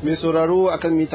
Mai sauraro akan mita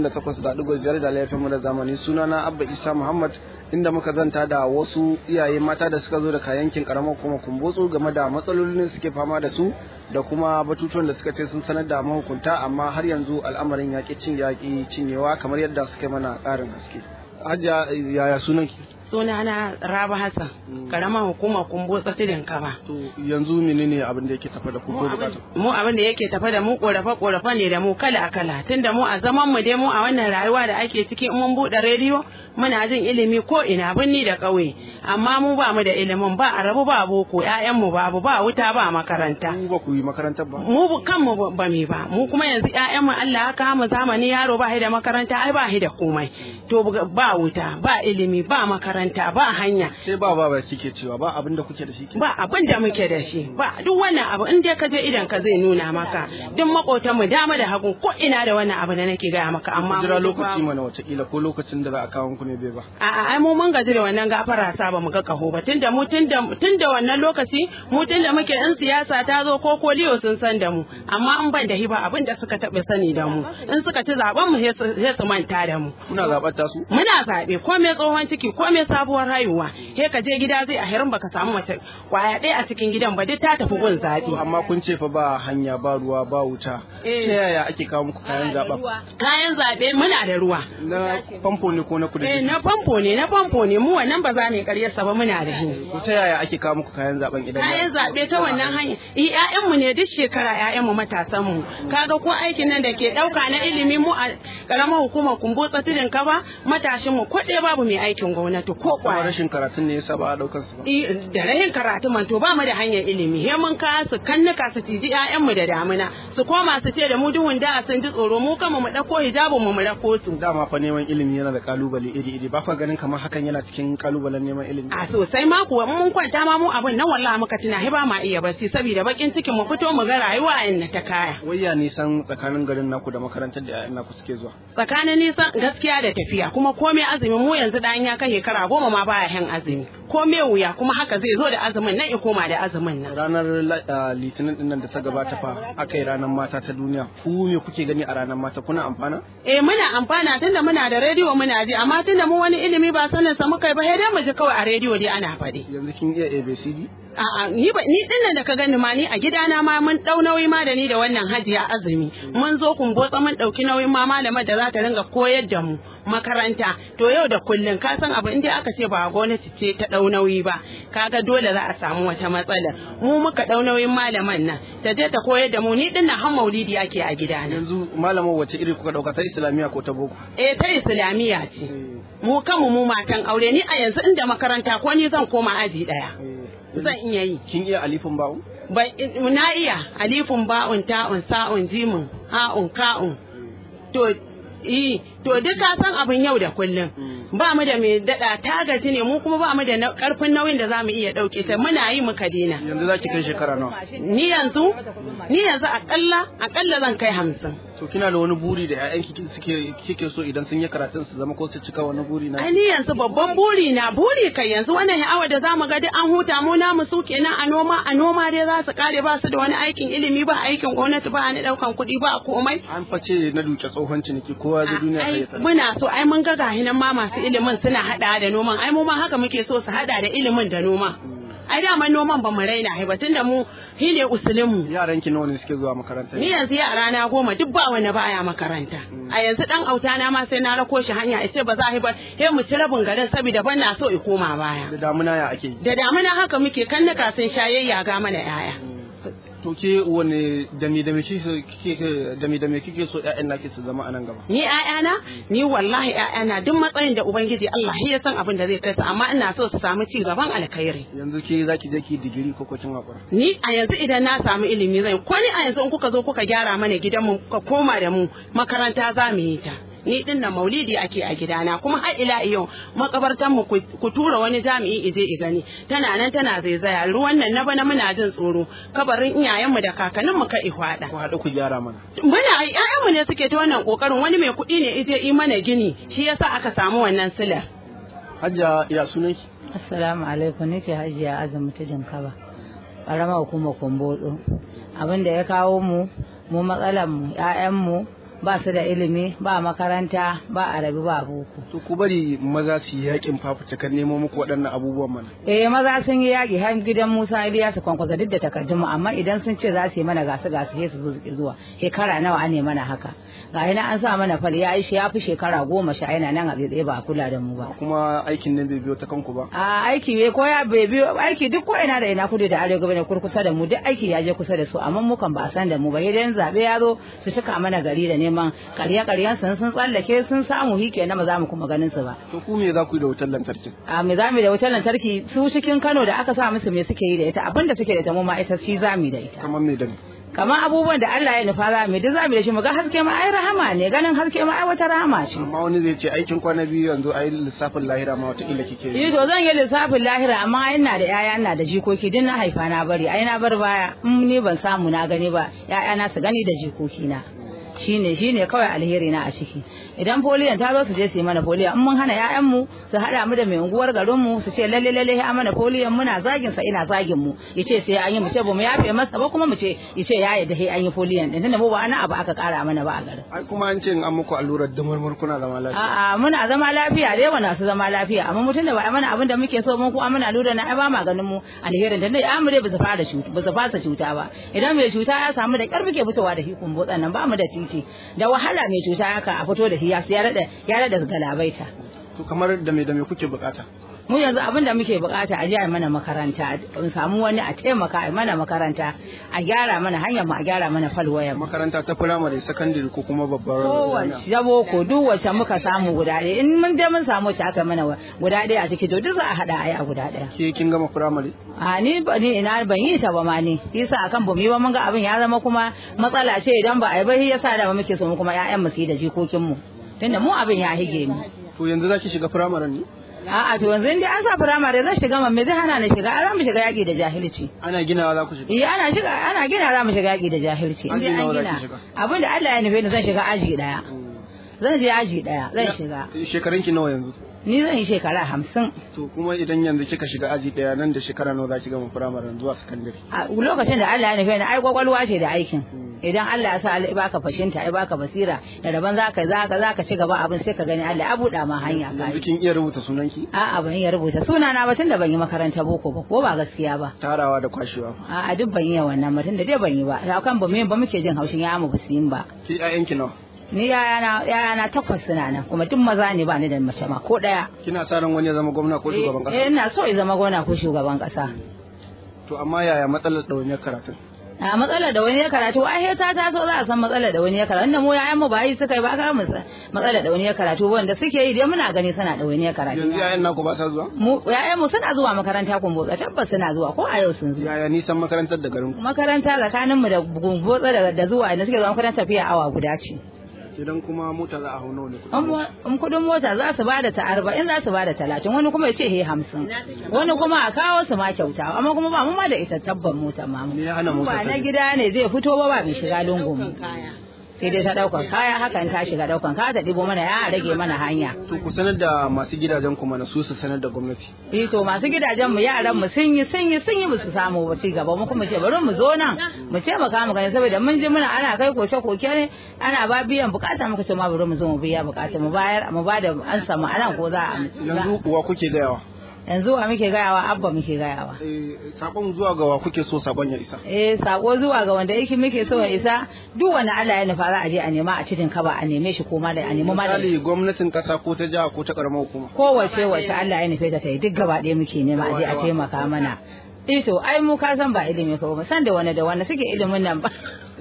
88.5 da laifin mu da zamani, sunana Abba Isa Muhammad, inda muka zanta da wasu iyaye mata da suka zo daga yankin karamar kuma Kumbotso game da matsalolin suke fama da su da kuma batutuwan da suka ce sun sanar da mahukunta, amma har yanzu al'amarin yaƙi cinyewa kamar yadda suka mana ƙarin haske. Hajiya, yaya sunanki? Sunana Raba Hassan, karamar hukumar Kumbotso Tudun Kaba. To yanzu menene abin da yake tafa da ku ko bukata? Mu abin da yake tafa da mu korafe ne da mu kala tunda mu a zaman mu dai mu a wannan rayuwa da ake ciki, in mun bude rediyo muna jin ilimi ko ina binni da ƙauye, amma mu ba mu da ilimin, ba a rabu ba boko, ƴaƴan mu babu, ba wuta ba makaranta. Mu ba ku yi makarantar ba? Mu kanmu ba mu ba, mu kuma yanzu ƴaƴan mu Allah ya kama zamani, yaro ba shi da makaranta ai ba shi da komai. To ba wuta, ba ilimi, ba makaranta, ba hanya. Sai ba kike cewa ba abin da kuke da shi? Ba abin da muke da shi, ba duk wannan abu in dai ka je idan ka zai nuna maka. Duk makotan mu dama da hagu ko ina da wannan abu da nake gaya maka, amma jira lokaci mana watakila ko lokacin da za a kawo ne bai ba. A'a ai mu mun gaji da wannan gafara sa ba mu ga kaho ba, tunda wannan lokaci mu tunda muke in siyasa ta zo ko koliyo sun san da mu, amma in ban da hiba abin da suka taɓa sani da mu, in suka ci zaben mu sai su manta da mu. Muna zaɓar ta su? Muna zaɓe ko mai tsohon ciki ko mai sabuwar haihuwa, he ka je gida zai a hirin baka samu mace kwaya ɗaya a cikin gidan ba, duk ta tafi gun zaɓe. Amma kun ce fa ba hanya, ba ruwa, ba wuta. Ta yaya ake kawo muku kayan zaɓen? Kayan zaɓe muna da ruwa. Na famfo ne ko na kudi? Na famfo ne mu wannan ba za mu karyar sa ba, muna da hin. Ko ta yaya ake kawo muku kayan zaben idan? Kayan zabe ta wannan hanya. Ƴaƴan mu ne duk shekara, ƴaƴan mu matasan mu. Kaga ko aikin nan da ke dauka na ilimi mu a karamar hukumar Kumbotso Tudun Kaba, matashin mu ko ɗaya babu mai aikin gwamnati ko kwaya. Rashin karatun ne yasa ba a daukar su ba? Da rashin karatu man to ba mu da hanyar ilimi. He mun ka su kannuka su tiji ƴaƴan mu da damuna. Su koma su ce da mu duhun da sun ji tsoro, mu kama mu dauko hijabun mu rako su. Dama fa neman ilimi yana da kalubale iri ba ka ganin kamar hakan yana cikin kalubalen neman ilimi? A sosai ma kuwa mun kwanta ma mu abin nan wallahi muka tuna ba ma iya barci saboda bakin cikin mu fito mu ga rayuwa inda ta kaya. Wai ya nisan tsakanin garin naku da makarantar da ƴaƴan naku suke zuwa? Tsakanin nisan gaskiya da tafiya, kuma komai azumi mu yanzu dan ya kai shekara 10 ma baya hin azumi. Komai wuya kuma haka zai zo da azumin nan ya koma da azumin nan. Ranar litinin din nan da ta gabata fa akai ranar mata ta duniya. Ku me kuke gani a ranar mata, kuna amfana? Muna amfana tunda muna da rediyo muna ji, amma tunda mu wani ilimi ba sanin sa muka yi ba, sai dai mu ji kawai a rediyo dai ana faɗi. Yanzu kin iya ABCD? A'a ni dinnan da ka gani ma ni a gidana ma mun dau nauyi ma da ni da wannan Hajiya Azumi. Mun zo Kumbotso mun dauki nauyin ma malamar da za ta ringa koyar da mu makaranta. To yau da kullun ka san abu inda aka ce ba gwamnati ce ta dau nauyi ba, kaga dole za a samu wata matsala. Mu muka dau nauyin malaman nan ta je ta koyar da mu, ni dinnan har maulidi yake a gidana. Yanzu malamar wace iri kuka dauka, ta Islamiyya ko ta boko? Ta Islamiyya ce. Mu kanmu mu matan aure, ni a yanzu inda makaranta ko ni zan koma aji daya. Zan iya yi. Kin iya alifin ba'un? Na iya alifin ba'un, ta'un, sa'un, jimin, ha'un, ka'un. To duk ka san abin yau da kullum. Ba mu da mai dada tagati ne, mu kuma ba mu da karfin nauyin da za mu iya dauke ta, muna yi muka dena. Yanzu za ki kai shekara nawa? Ni yanzu akalla zan kai 50. To kina da wani buri da ƴaƴanki kike so idan sun yi karatun su zama ko su cika wani buri na? Ni yanzu babban buri kai yanzu wannan awa da zamu ga duk an huta mu namu su kenan a noma dai za su kare, ba su da wani aikin ilimi, ba aikin gwamnati, ba ni daukan kuɗi, ba komai. An face na duke tsohon ciniki kowa da duniya kai ta. Muna so ai mun ga gahinan ma masu ilimin suna hada da noman, ai mu ma haka muke so su hada da ilimin da noma. Ai daman noman ba mu raina ba tunda mu shine usulin mu. Yaran ki nawa ne suke zuwa makaranta? Ni yanzu yara na 10 duk ba wani baya makaranta. A yanzu dan auta na ma sai na rako shi hanya ce ba za a yi ba, sai mu ci rabin garin saboda ban na so i koma baya. Da damuna ya ake? Da damuna haka muke kan naka sun shayayya ga mana yaya. To ke wani dami kike so ƴaƴan naki su zama a nan gaba? Ni ƴaƴana, ni wallahi ƴaƴana duk matsayin da ubangiji Allah ya san abin da zai kai su, amma ina so su samu ci gaban alkhairi. Yanzu ke zaki je ki digiri ko kin hakura? Ni a yanzu idan na samu ilimi zan, ko ni a yanzu in kuka zo kuka gyara mana gidanmu ka koma da mu makaranta za mu yi ta. Ni din nan maulidi ake a gidana, kuma har ila yau makabartan mu ku tura wani jami'i ije i gani, tana nan tana zaizaya, ruwan nan na bana muna jin tsoro, kabarin iyayen mu da kakannin mu ka ihwada. Ku haɗu ku gyara mana. Muna ƴaƴan mu ne suke ta wannan kokarin, wani mai kuɗi ne ije yi mana gini, shi yasa aka samu wannan silar. Hajiya, ya sunanki? Assalamu alaikum, nake Hajiya Azumi Tudun Kaba, ƙaramar hukumar Kumbotso. Abin da ya kawo mu matsalar mu ƴaƴan mu ba su da ilimi, ba makaranta, ba arabi, ba boko. To ku bari maza su yi yakin fafutukar nemo muku waɗannan abubuwan mana. Maza sun yi yaƙi har gidan Musa Iliyasu Kwankwasa duk da takardun mu, amma idan sun ce za su yi mana gasu sai su zo zuwa shekara nawa ne mana haka. Ga ina an sa mana fal ya yi shi ya fi shekara 10 yana nan a tsaye ba a kula da mu ba. Kuma aikin nan bai biyo ta kanku ba. Aiki bai biyo aiki duk ko ina da ina kudu da arewa ne kurkusa da mu, duk aiki ya je kusa da su, amma mu kan ba a san da mu ba. Idan zabe ya zo su cika mana gari da neman ƙarya sun tsallake sun samu hike na ba za mu kuma ganin su ba. To ku me za ku yi da wutar lantarki? Me za mu yi da wutar lantarki? Su cikin Kano da aka sa musu me suke yi da ita, abinda suke da ita mu ma ita shi za mu yi da ita. Kamar me da kamar abubuwan da Allah ya nufa za mu duk za mu da shi mu ga haske ma ai rahama ne, ganin haske ma ai wata rahama ce. Amma wani zai ce aikin kwana biyu yanzu ai lissafin lahira ma wata kila kike yi. To zan yi lissafin lahira, amma ai ina da yaya, ina da jikoki, din na haifa na bari, ai na bar baya, in ni ban samu na gani ba yaya na su gani da jikoki na. Shine kawai alheri na a ciki. Idan foliyan ta zo su je su yi mana foliyan, in mun hana ƴaƴan mu su hada mu da mai unguwar garin mu su ce lalle ya mana foliyan, muna zagin sa ina zagin mu, yace sai an yi, mu ce ba mu yafe masa ba, kuma mu ce yace ya yadda sai an yi foliyan din, tunda mu ba wani abu aka kara mana ba a garin. Ai kuma an ce in an muku allurar dumurmur kuna zama lafiya. A'a muna zama lafiya dai, wana su zama lafiya, amma mutun da ba a mana abin da muke so mun ku amana allurar na ai ba ma ganin mu alherin da dai amma dai ba su fasa cuta ba. Idan mai cuta ya samu da kyar muke fitowa da hikun botsan nan, ba mu da titi da wahala mai cuta haka a fito da shi ya rada galabaita. To kamar da me kuke bukata? Mu yanzu abin da muke bukata a gyara mana makaranta, in samu wani a taimaka a mana makaranta, a gyara mana hanyar mu, a gyara mana falwaya. Makaranta ta firamare, sakandare ko kuma babbar kowace jabo ko duk wacce muka samu guda ɗaya, in mun je mun samu ta aka mana guda ɗaya a ciki to duk za a hada a yi a guda ɗaya. Ke kin gama firamare? Ni ina ban yi ta ba ma ni, yasa akan bamu yi ba, mun ga abin ya zama kuma matsala ce, idan ba a yi ba yasa da muke so mu kuma ƴaƴan mu su yi da jikokin mu, tunda mu abin ya hige mu. To yanzu zaki shiga firamaren ne? A'a to yanzu indai an sa firamare zan shiga, me zai hana ni shiga? Za mu shiga yaki da jahilci. Ana ginawa za ku shiga? Ana gina za mu shiga yaki da jahilci. Indai an gina abin da Allah ya nufe ni zan shiga aji daya. Zan je aji daya zan shiga. Shekarun ki nawa yanzu? Ni zan yi shekara 50. To kuma idan yanzu kika shiga aji daya, nan da shekara nawa za ki gama firamaren zuwa sakandare? A lokacin da Allah ya nufe ni ai kwakwalwa ce da aikin. Idan Allah ya sa Allah ya baka fashinta, ya baka basira, da daban zaka ci gaba abin sai ka gani Allah ya buɗa ma hanya kai. Yanzu kin iya rubuta sunanki? A'a ban iya rubuta sunana ba, tunda ban yi makaranta boko ba, ko ba gaskiya ba. Tarawa da kwashewa? A'a duk ban yi wannan ba, tunda dai ban yi ba. Kan ba muke jin haushin ya mu basiyin ba. Ki ƴaƴanki nawa? Ni yayana 8 suna nan, kuma duk maza ne, ba ni da mace ma ko daya. Kina sa ran wani ya zama gwamna ko shugaban kasa? Ina so ya zama gwamna ko shugaban kasa. To amma yaya matsalar ɗawainiyar karatu? A matsalar da wani ya karatu ai ta taso za a san matsalar da wani ya karatu, inda mu yayan mu ba yi suka yi ba ka mu matsalar da wani ya karatu wanda suke yi dai muna gani suna da wani ya karatu. Yanzu yayan naku ba sa zuwa? Mu yayan mu suna zuwa makaranta Kumbotsa, tabbas suna zuwa, ko a yau sun zo. Yaya nisan makarantar da garin ku? Makaranta tsakanin mu da Kumbotsa da zuwa inda suke zuwa makaranta tafiya awa guda ce. Idan kuma mota za a hau nawa ne kudin mota za su bada ta 40, za su bada 30, wani kuma ya ce 50, wani kuma a kawo su ma kyauta, amma kuma ba mu ma da ita tabban mota ma mu ba na gida ne zai fito ba mai shiga lungun sai dai ta daukan kaya, hakan ta shiga daukan kaya ta dibo mana ya rage mana hanya. To ku sanar da masu gidajen ku mana su sanar da gwamnati. To masu gidajen mu yaran mu sun yi musu samu ba ci gaba, mu kuma ce bari mu zo nan mu taimaka mu gani, saboda mun ji muna ana kai koke ne, ana ba biyan bukata, muka ce ma bari mu zo mu biya bukata mu bayar mu ba da an samu anan ko za a. Yanzu wa kuke gayawa? Yanzu wa muke gayawa? Abba muke gayawa. Sakon zuwa ga wa kuke so sakon ya isa? Sako zuwa ga wanda yake muke so ya isa, duk wanda Allah ya nufa za a je a nema a cikin kaba, a neme shi ko ma da a nemi ma da. Misali gwamnatin kasa ko ta jiha ko ta karamar hukuma? Kowace Allah ya nufe ta yi duk gaba ɗaya muke nema a je a taimaka mana. To ai mu ka san ba ilimi ko ba san da wanda suke ilimin nan ba.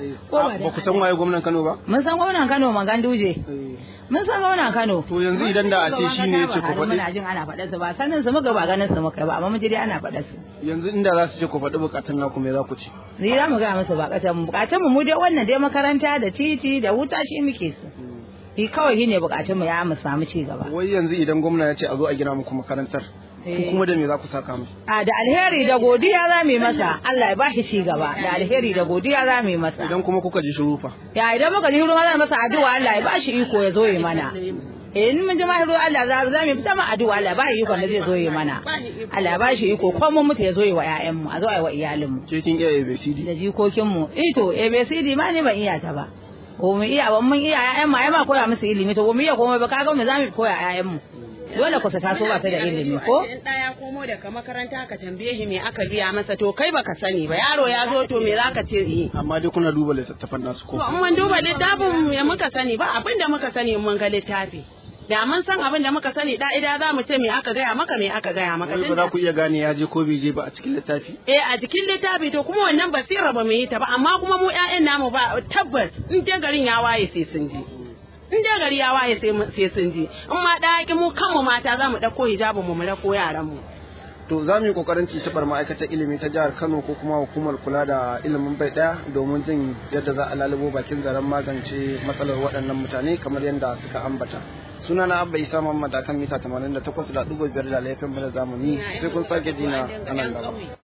Ba ku san waye gwamnan Kano ba? Mun san gwamnan Kano Maganduje. Mun san gwamnan Kano. To yanzu idan da a ce shi ne ya ce ku faɗi. Muna jin ana faɗa su ba, sanin su muka ba ganin su muka ba, amma mun ji dai ana faɗa su. Yanzu inda za su ce ku faɗi bukatun naku me za ku ci? Ni za mu ga musu bukatun mu dai wannan dai makaranta da titi da wuta shi muke su. Shi kawai shine bukatun mu ya mu samu ci gaba. Wai yanzu idan gwamna ya ce a zo a gina muku makarantar, ku kuma da me za ku saka mu? Da alheri da godiya za mu yi masa, Allah ya bashi ci gaba, da alheri da godiya za mu yi masa. Idan kuma kuka ji shiru fa? Idan muka ji shiru za mu masa addu'a, Allah ya bashi iko ya zo yi mana. In mun ji mahiru Allah za mu fita ma addu'a, Allah ba iko da zai zo yi mana. Allah ya bashi iko ko mun mutu ya zo yi wa ƴaƴan mu, a zo yi wa iyalin mu. Ke kin iya ABCD? Da jikokin mu. To ABCD ma ne ban iya ta ba. ko mu iya ba mun iya ƴaƴan mu ai ma koya musu ilimi to mu iya komai ba kaga me zamu koya ƴaƴan mu dole ku ta taso ba ta da ilimi ko in ɗaya komo daga makaranta ka tambaye shi me aka biya masa to kai baka sani ba yaro ya zo to me zaka ce yi amma dai kuna duba littattafan nasu ko to mun duba littafin me muka sani ba abin da muka sani mun ga littafi da mun san abin da muka sani da za mu ce me aka gaya maka ba za ku iya gane ya je ko bai je ba a cikin littafi a cikin littafi to kuma wannan basira ba mu yi ta ba amma kuma mu ƴaƴan namu ba tabbas in dai garin ya waye sai sun je in dai gari ya waye sai sun je in ma da mu kanmu mata za mu ɗauko hijabin mu rako yaran mu to za mu yi kokarin tuntuɓar ma'aikatar ilimi ta jihar Kano ko kuma hukumar kula da ilimin bai ɗaya domin jin yadda za a lalubo bakin zaren magance matsalar waɗannan mutane kamar yadda suka ambata. Sunana Abba Isa Muhammad akan mita 88.5 da laifin mu da zamani sai kun sake jina a nan gaba.